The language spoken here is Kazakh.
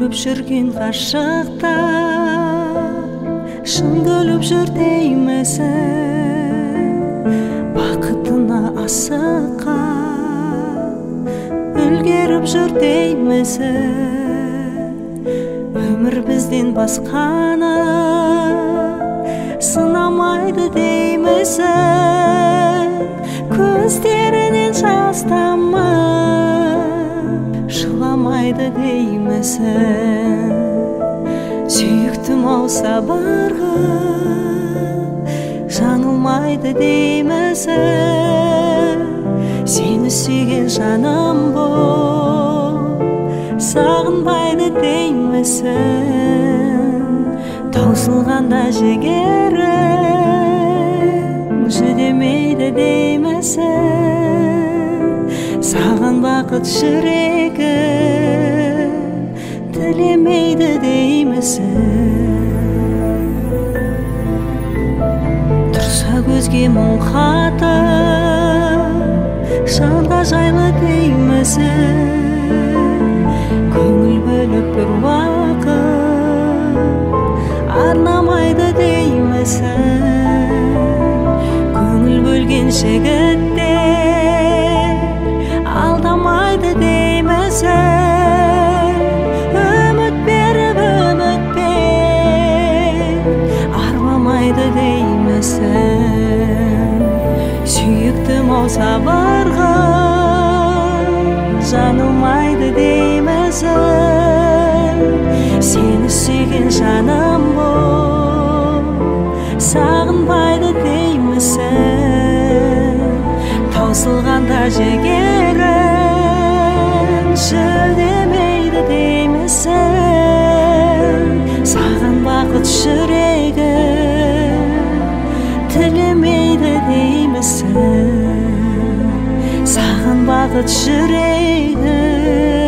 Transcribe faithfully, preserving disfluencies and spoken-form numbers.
күліп жүрген ғашықта шын күліп жүр деймісің? Бақытына асыққан үлгеріп жүр деймісің? Өмір бізден басқаны сынамайды деймісің? Көздерінен жас тамып жыламайды деймісің? Сүйіктім-ау сабырға жаңылмайды деймісің? Сені сүйген жаным бол сағынбайды деймісің? Таусылғанда жігерің жүдемейді деймісің? Саған бақыт жүрегім тілемейді деймісің? Тұрса көзге мұң қатып жанға жайлы деймісің? Көңіл бөліп бір уақыт арнамайды деймісің? Көңіл бөлген жігіттер алдамайды деймісің? Үміт беріп үмітпен арбамайды деймісің? Сүйіктім-ау сабырға жаңылмайды деймісің? Сені сүйген жаным бол сағынбайды деймісің? Таусылғанда жігерің жүдемейді деймісің? Саған бақыт жүрегім тілемейді деймісің? Саған бақыт жүрегім